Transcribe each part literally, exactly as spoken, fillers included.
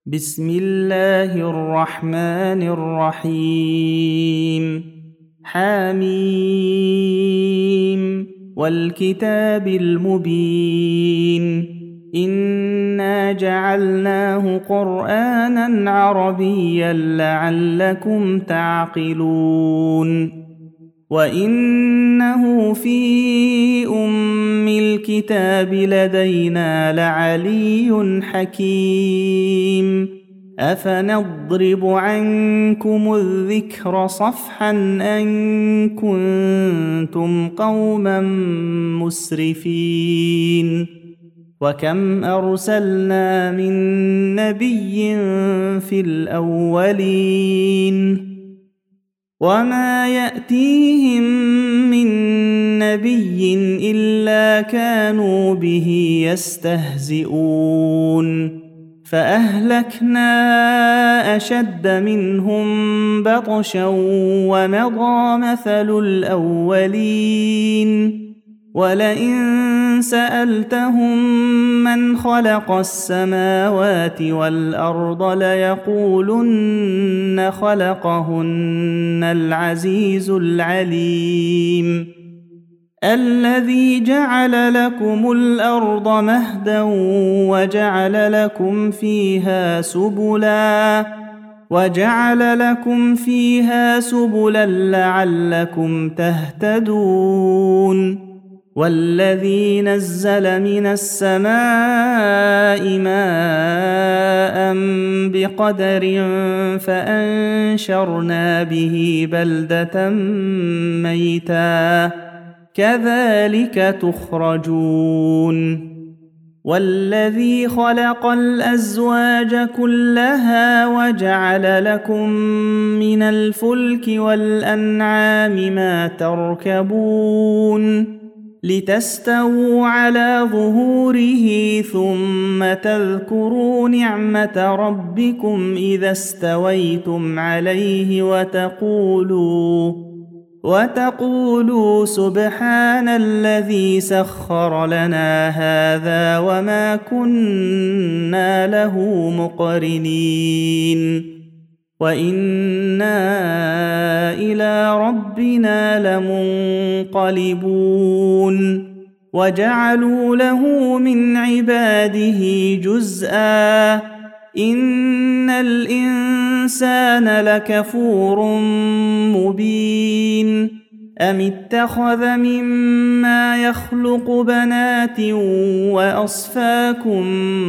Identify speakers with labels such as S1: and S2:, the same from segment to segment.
S1: بسم الله الرحمن الرحيم حميم والكتاب المبين إنا جعلناه قرآنا عربيا لعلكم تعقلون وإنه في أم الكتاب لدينا لعلي حكيم أفنضرب عنكم الذكر صفحا أن كنتم قوما مسرفين وكم أرسلنا من نبي في الأولين وما يأتيهم من نبي إلا كانوا به يستهزئون فأهلكنا أشد منهم بطشا ومضى مثل الأولين ولئن سألتهم من خلق السماوات والأرض ليقولن خلقهن العزيز العليم الذي جعل لكم الأرض مهدا وجعل لكم فيها سبلا وجعل لكم فيها سبلا لعلكم تهتدون والذي نزل من السماء ماء بقدر فأنشرنا به بلدة ميتا كذلك تخرجون والذي خلق الأزواج كلها وجعل لكم من الفلك والأنعام ما تركبون لتستووا على ظهوره ثم تذكروا نعمة ربكم إذا استويتم عليه وتقولوا وتقولوا سبحان الذي سخر لنا هذا وما كنا له مقرنين وإنا إلى ربنا لمنقلبون وجعلوا له من عباده جزءا إن الإنسان لكفور مبين أم اتخذ مما يخلق بنات وأصفاكم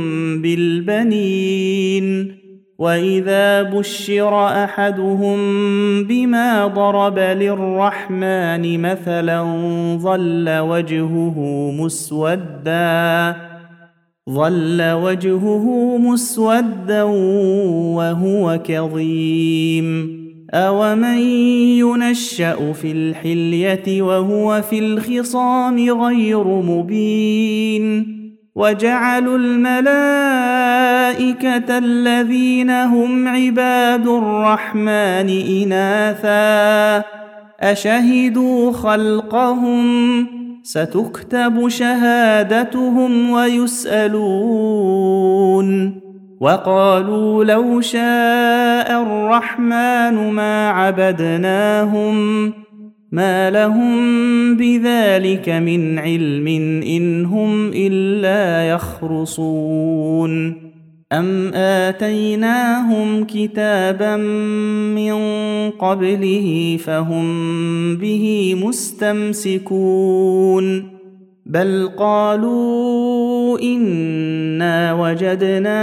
S1: بالبنين وإذا بشر أحدهم بما ضرب للرحمن مثلا ظل وجهه مسودا ظل وجهه مسودا وهو كظيم أومن ينشأ في الحلية وهو في الخصام غير مبين وجعلوا الملائكة الذين هم عباد الرحمن إناثا أشهدوا خلقهم ستكتب شهادتهم ويسألون وقالوا لو شاء الرحمن ما عبدناهم ما لهم بذلك من علم إن هم إلا يخرصون أم آتيناهم كتابا من قبله فهم به مستمسكون بل قالوا إنا وجدنا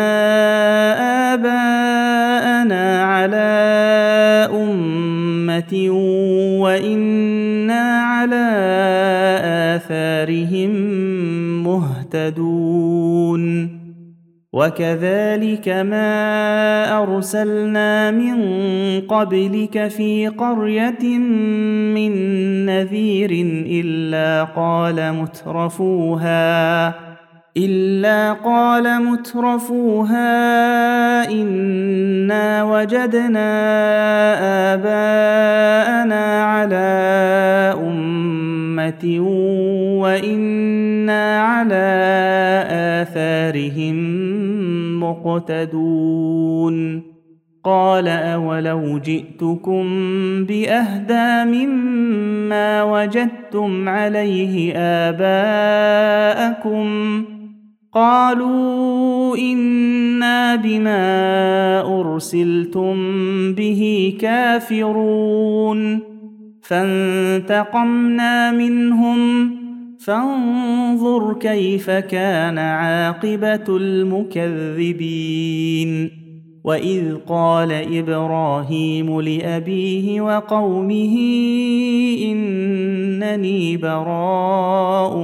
S1: آباءنا على أمة وإنا على آثارهم مهتدون وكذلك ما أرسلنا من قبلك في قرية من نذير إلا قال مترفوها إلا قال مترفوها إنا وجدنا آباءنا على أمة أمة وإنا على آثارهم مقتدون قال أولو جئتكم بأهدى مما وجدتم عليه آباءكم قالوا إنا بما أرسلتم به كافرون فانتقمنا منهم فانظر كيف كان عاقبة المكذبين وإذ قال إبراهيم لأبيه وقومه إنني براء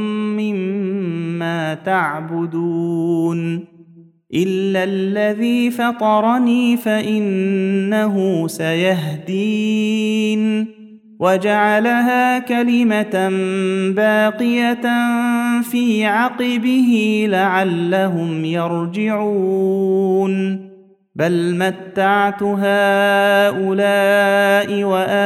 S1: مما تعبدون إلا الذي فطرني فإنه سيهدين وجعلها كلمة باقية في عقبه لعلهم يرجعون بل متعت هؤلاء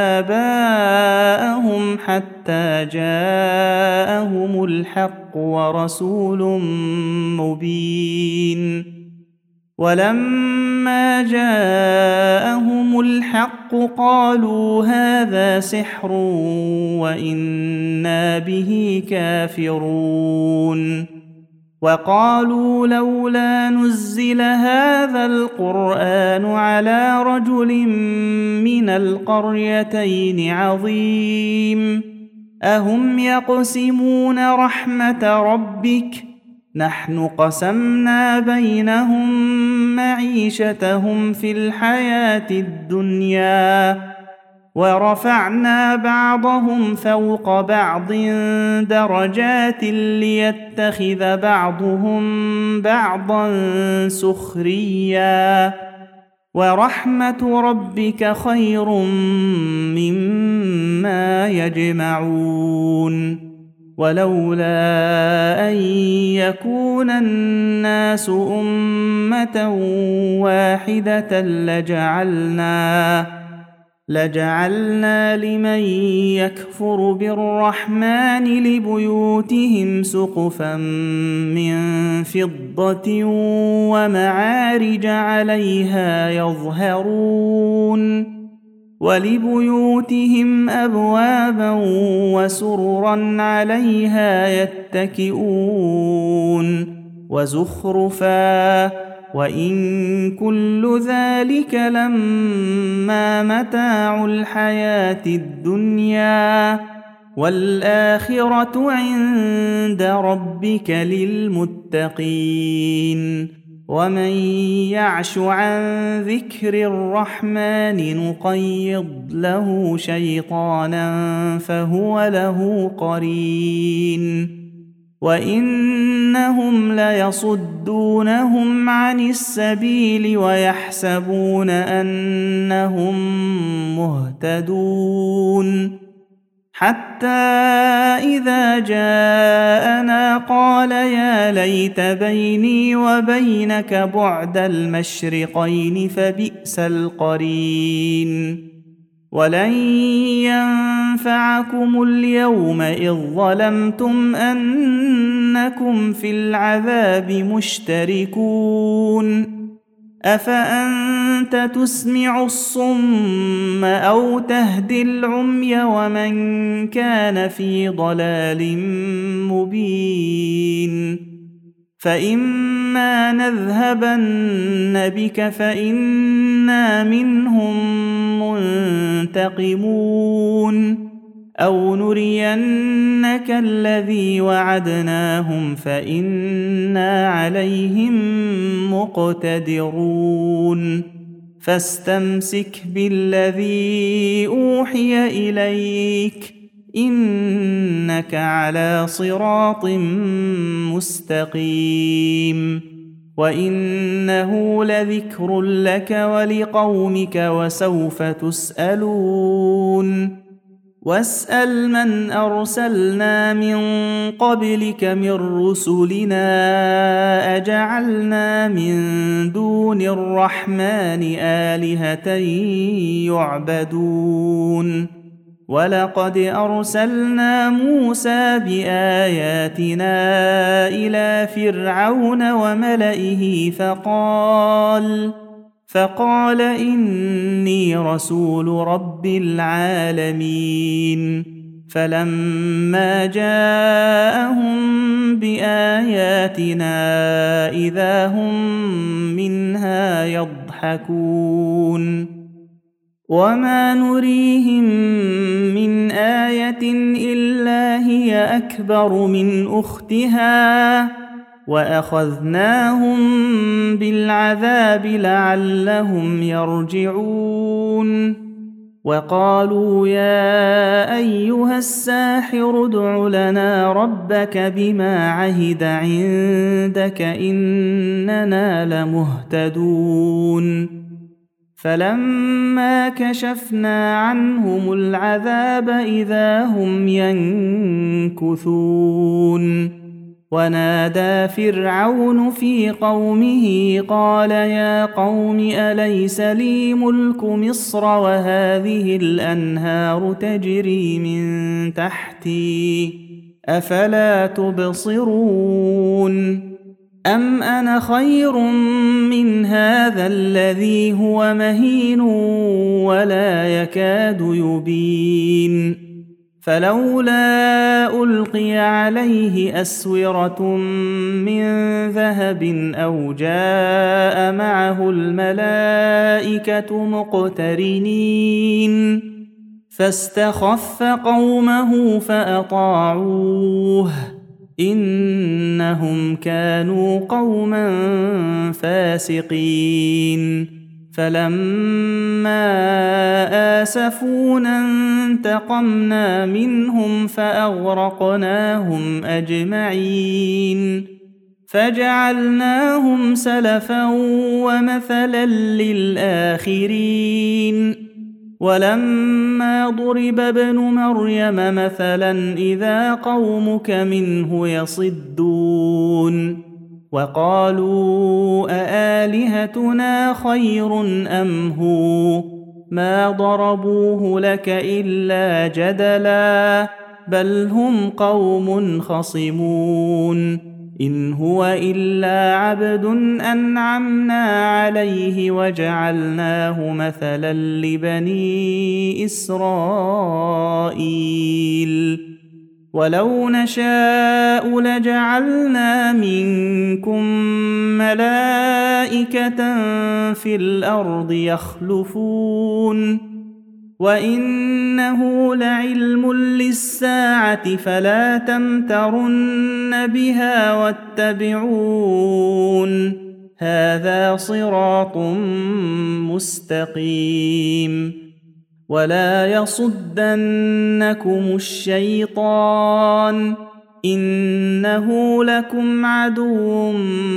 S1: وآباءهم حتى جاءهم الحق ورسول مبين ولما جاءهم الحق قالوا هذا سحر وإنا به كافرون وقالوا لولا نزل هذا القرآن على رجل من القريتين عظيم أهم يقسمون رحمة ربك نحن قسمنا بينهم معيشتهم في الحياة الدنيا ورفعنا بعضهم فوق بعض درجات ليتخذ بعضهم بعضا سخريا ورحمة ربك خير مما يجمعون ولولا أن يكون الناس أمة واحدة لجعلنا لجعلنا لمن يكفر بالرحمن لبيوتهم سقفا من فضة ومعارج عليها يظهرون ولبيوتهم أبوابا وسررا عليها يتكئون وزخرفا وإن كل ذلك لما متاع الحياة الدنيا والآخرة عند ربك للمتقين ومن يعش عن ذكر الرحمن نقيض له شيطانا فهو له قرين وإنهم ليصدونهم عن السبيل ويحسبون أنهم مهتدون حتى إذا جاءنا قال يا ليت بيني وبينك بعد المشرقين فبئس القرين ولن ينفعكم اليوم إذ ظلمتم أنكم في العذاب مشتركون أفأنت تسمع الصم أو تهدي العمي ومن كان في ضلال مبين فإما نذهبن بك فإنا منهم منتقمون أو نرينك الذي وعدناهم فإنا عليهم مقتدرون فاستمسك بالذي أوحي إليك إنك على صراط مستقيم وإنه لذكر لك ولقومك وسوف تسألون واسأل من أرسلنا من قبلك من رسلنا أجعلنا من دون الرحمن آلهة يعبدون ولقد أرسلنا موسى بآياتنا إلى فرعون وملئه فقال فقال إني رسول رب العالمين فلما جاءهم بآياتنا إذا هم منها يضحكون وما نريهم من آية إلا هي أكبر من أختها وأخذناهم بالعذاب لعلهم يرجعون وقالوا يا أيها الساحر ادع لنا ربك بما عهد عندك إننا لمهتدون فلما كشفنا عنهم العذاب إذا هم ينكثون ونادى فرعون في قومه قال يا قوم أليس لي ملك مصر وهذه الأنهار تجري من تحتي أفلا تبصرون أم أنا خير من هذا الذي هو مهين ولا يكاد يبين فلولا ألقي عليه أسورة من ذهب أو جاء معه الملائكة مقترنين فاستخف قومه فأطاعوه إنهم كانوا قوما فاسقين فلما آسفونا انتقمنا منهم فأغرقناهم أجمعين فجعلناهم سلفا ومثلا للآخرين ولما ضرب ابن مريم مثلا إذا قومك منه يصدون وقالوا أآلهتنا خير أم هو ما ضربوه لك إلا جدلا بل هم قوم خصمون إن هو إلا عبد أنعمنا عليه وجعلناه مثلا لبني إسرائيل ولو نشاء لجعلنا منكم ملائكة في الأرض يخلفون وإنه لعلم للساعة فلا تمترن بها واتبعون هذا صراط مستقيم ولا يصدنكم الشيطان إنه لكم عدو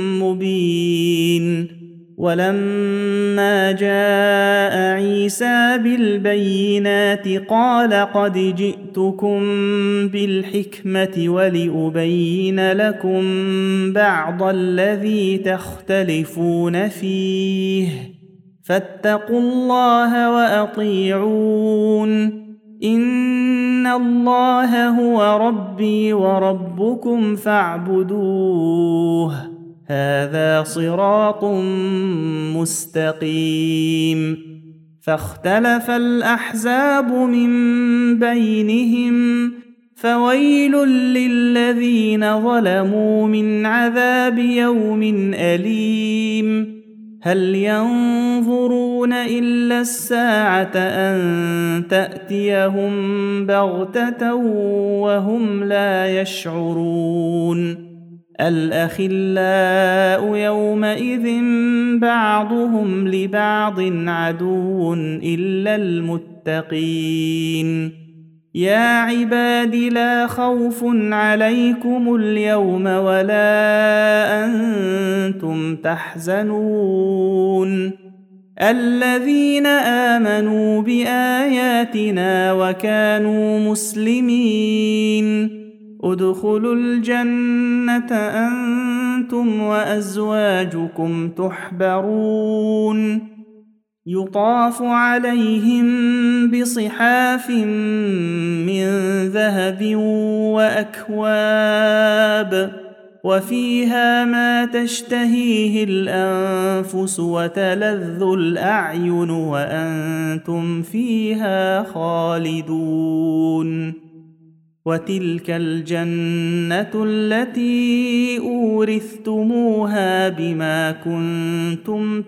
S1: مبين ولما جاء عيسى بالبينات قال قد جئتكم بالحكمة ولأبين لكم بعض الذي تختلفون فيه فاتقوا الله وأطيعون إن الله هو ربي وربكم فاعبدوه هذا صراط مستقيم فاختلف الأحزاب من بينهم فويل للذين ظلموا من عذاب يوم أليم هل ينظرون إلا الساعة أن تأتيهم بغتة وهم لا يشعرون الأخلاء يومئذ بعضهم لبعض عدو إلا المتقين يا عباد لا خوف عليكم اليوم ولا أنتم تحزنون الذين آمنوا بآياتنا وكانوا مسلمين ادخلوا الجنة أنتم وأزواجكم تحبرون يطاف عليهم بصحاف من ذهب وأكواب وفيها ما تشتهيه الأنفس وتلذ الأعين وأنتم فيها خالدون وتلك الجنة التي أورثتموها بما كنتم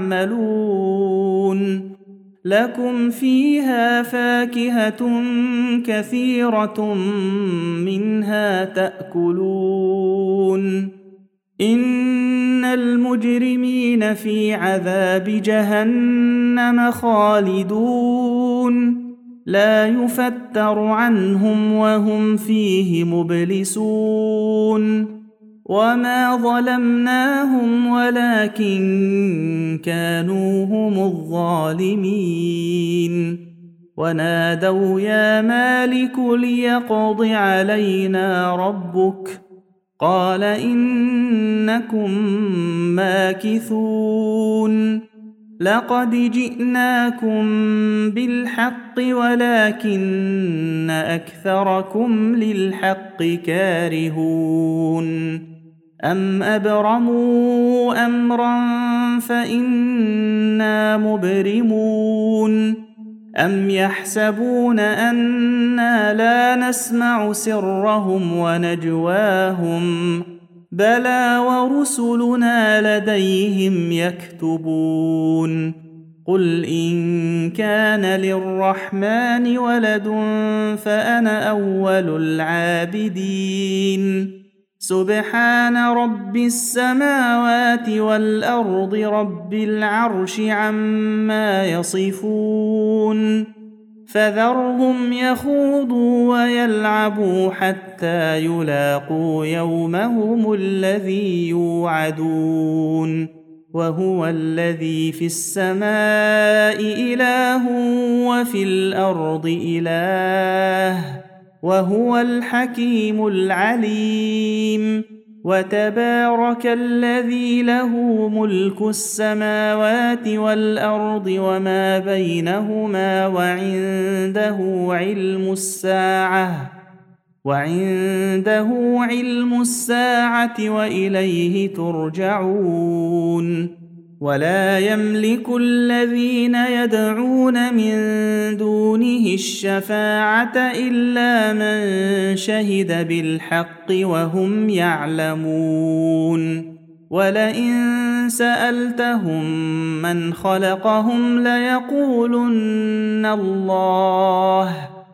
S1: تعملون لكم فيها فاكهة كثيرة منها تأكلون إن المجرمين في عذاب جهنم خالدون لا يفتر عنهم وهم فيه مبلسون وما ظلمناهم ولكن كانوا هم الظالمين ونادوا يا مالك ليقض علينا ربك قال إنكم ماكثون لقد جئناكم بالحق ولكن أكثركم للحق كارهون أم أبرموا أمرا فإنا مبرمون أم يحسبون أنا لا نسمع سرهم ونجواهم بلى ورسلنا لديهم يكتبون قل إن كان للرحمن ولد فأنا أول العابدين سبحان رب السماوات والأرض رب العرش عما يصفون فذرهم يخوضوا ويلعبوا حتى يلاقوا يومهم الذي يوعدون وهو الذي في السماء إله وفي الأرض إله وهو الحكيم العليم وتبارك الذي له ملك السماوات والأرض وما بينهما وعنده علم الساعة وعنده علم الساعة وإليه ترجعون ولا يملك الذين يدعون من دونه الشفاعة إلا من شهد بالحق وهم يعلمون ولئن سألتهم من خلقهم ليقولن الله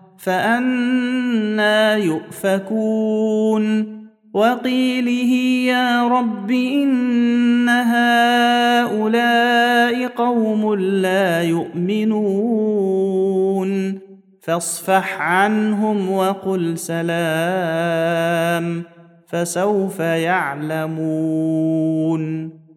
S1: فأنى يؤفكون وقيله يا رب إن هؤلاء قوم لا يؤمنون فاصفح عنهم وقل سلام فسوف يعلمون